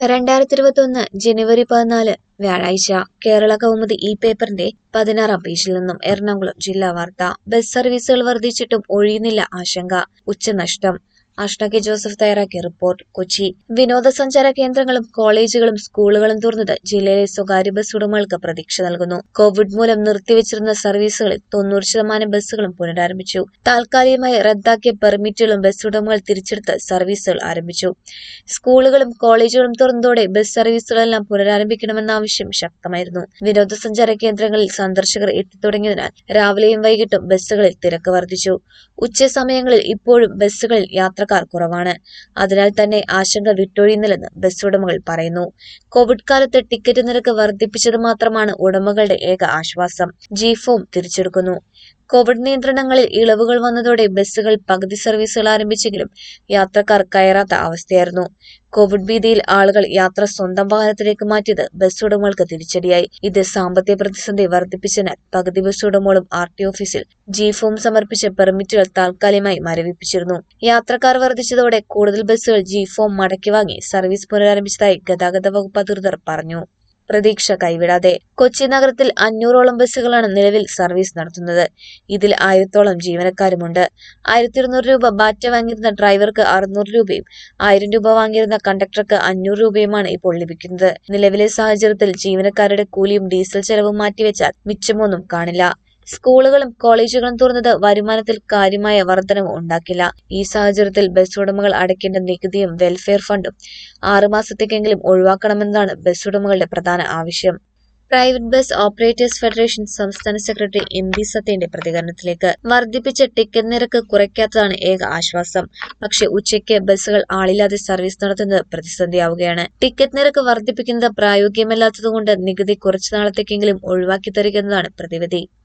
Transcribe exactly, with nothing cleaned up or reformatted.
രണ്ടായിരത്തി ഇരുപത്തിയൊന്ന് ജനുവരി പതിനാല് വ്യാഴാഴ്ച കേരള കൗമുദി ഈ പേപ്പറിന്റെ പതിനാറാം പേജിൽ നിന്നും എറണാകുളം ജില്ലാ വാർത്ത. ബസ് സർവീസുകൾ വർദ്ധിച്ചിട്ടും ഒഴിയുന്നില്ല ആശങ്ക, ഉച്ചനഷ്ടം. അഷ്ന കെ ജോസഫ് തയ്യാറാക്കിയ റിപ്പോർട്ട്. കൊച്ചി. വിനോദസഞ്ചാര കേന്ദ്രങ്ങളും കോളേജുകളും സ്കൂളുകളും തുറന്നത് ജില്ലയിലെ സ്വകാര്യ ബസ് ഉടമകൾക്ക് പ്രതീക്ഷ നൽകുന്നു. കോവിഡ് മൂലം നിർത്തിവച്ചിരുന്ന സർവീസുകളിൽ തൊണ്ണൂറ് ശതമാനം ബസ്സുകളും പുനരാരംഭിച്ചു. താൽക്കാലികമായി റദ്ദാക്കിയ പെർമിറ്റുകളും ബസ് ഉടമകൾ തിരിച്ചെടുത്ത് സർവീസുകൾ ആരംഭിച്ചു. സ്കൂളുകളും കോളേജുകളും തുറന്നതോടെ ബസ് സർവീസുകളെല്ലാം പുനരാരംഭിക്കണമെന്ന ആവശ്യം ശക്തമായിരുന്നു. വിനോദസഞ്ചാര കേന്ദ്രങ്ങളിൽ സന്ദർശകർ എത്തിത്തുടങ്ങിയതിനാൽ രാവിലെയും വൈകിട്ടും ബസ്സുകളിൽ തിരക്ക് വർദ്ധിച്ചു. ഉച്ചസമയങ്ങളിൽ ഇപ്പോഴും ബസ്സുകളിൽ യാത്രക്കാർ കുറവാണ്. അതിനാൽ തന്നെ ആശങ്ക വിട്ടൊഴിയുന്നില്ലെന്ന് ബസ് ഉടമകൾ പറയുന്നു. കോവിഡ് കാലത്ത് ടിക്കറ്റ് നിരക്ക് വർദ്ധിപ്പിച്ചത് മാത്രമാണ് ഉടമകളുടെ ഏക ആശ്വാസം. G form തിരിച്ചെടുക്കുന്നു. കോവിഡ് നിയന്ത്രണങ്ങളിൽ ഇളവുകൾ വന്നതോടെ ബസ്സുകൾ പകുതി സർവീസുകൾ ആരംഭിച്ചെങ്കിലും യാത്രക്കാർ കയറാത്ത അവസ്ഥയായിരുന്നു. കോവിഡ് ഭീതിയിൽ ആളുകൾ യാത്ര സ്വന്തം വാഹനത്തിലേക്ക് മാറ്റിയത് ബസ് ഉടമകൾക്ക് തിരിച്ചടിയായി. ഇത് സാമ്പത്തിക പ്രതിസന്ധി വർദ്ധിപ്പിച്ചതിനാൽ പകുതി ബസ് ഉടമകളും ആർ ടി ഓഫീസിൽ ജി ഫോം സമർപ്പിച്ച് പെർമിറ്റുകൾ താൽക്കാലികമായി മരവിപ്പിച്ചിരുന്നു. യാത്രക്കാർ വർദ്ധിച്ചതോടെ കൂടുതൽ ബസ്സുകൾ ജി ഫോം മടക്കി വാങ്ങി സർവീസ് പുനരാരംഭിച്ചതായി ഗതാഗത വകുപ്പ് അധികൃതർ പറഞ്ഞു. പ്രതീക്ഷ കൈവിടാതെ. കൊച്ചി നഗരത്തിൽ അഞ്ഞൂറോളം ബസ്സുകളാണ് നിലവിൽ സർവീസ് നടത്തുന്നത്. ഇതിൽ ആയിരത്തോളം ജീവനക്കാരുമുണ്ട്. ആയിരത്തി ഇരുന്നൂറ് രൂപ ബാറ്റ വാങ്ങിയിരുന്ന ഡ്രൈവർക്ക് അറുന്നൂറ് രൂപയും ആയിരം രൂപ വാങ്ങിയിരുന്ന കണ്ടക്ടർക്ക് അഞ്ഞൂറ് രൂപയുമാണ് ഇപ്പോൾ ലഭിക്കുന്നത്. നിലവിലെ സാഹചര്യത്തിൽ ജീവനക്കാരുടെ കൂലിയും ഡീസൽ ചെലവും മാറ്റിവെച്ചാൽ മിച്ചമൊന്നും കാണില്ല. സ്കൂളുകളും കോളേജുകളും തുറന്നത് വരുമാനത്തിൽ കാര്യമായ വർധനവ് ഉണ്ടാക്കില്ല. ഈ സാഹചര്യത്തിൽ ബസ് ഉടമകൾ അടയ്ക്കേണ്ട നികുതിയും വെൽഫെയർ ഫണ്ടും ആറുമാസത്തേക്കെങ്കിലും ഒഴിവാക്കണമെന്നതാണ് ബസ് ഉടമകളുടെ പ്രധാന ആവശ്യം. പ്രൈവറ്റ് ബസ് ഓപ്പറേറ്റേഴ്സ് ഫെഡറേഷൻ സംസ്ഥാന സെക്രട്ടറി എം ബി സത്യന്റെ പ്രതികരണത്തിലേക്ക്. വർദ്ധിപ്പിച്ച ടിക്കറ്റ് നിരക്ക് കുറയ്ക്കാത്തതാണ് ഏക ആശ്വാസം. പക്ഷേ ഉച്ചയ്ക്ക് ബസ്സുകൾ ആളില്ലാതെ സർവീസ് നടത്തുന്നത് പ്രതിസന്ധിയാവുകയാണ്. ടിക്കറ്റ് നിരക്ക് വർദ്ധിപ്പിക്കുന്നത് പ്രായോഗികമല്ലാത്തതുകൊണ്ട് നികുതി കുറച്ചു നാളത്തേക്കെങ്കിലും ഒഴിവാക്കി തരിക എന്നതാണ് പ്രതിവിധി.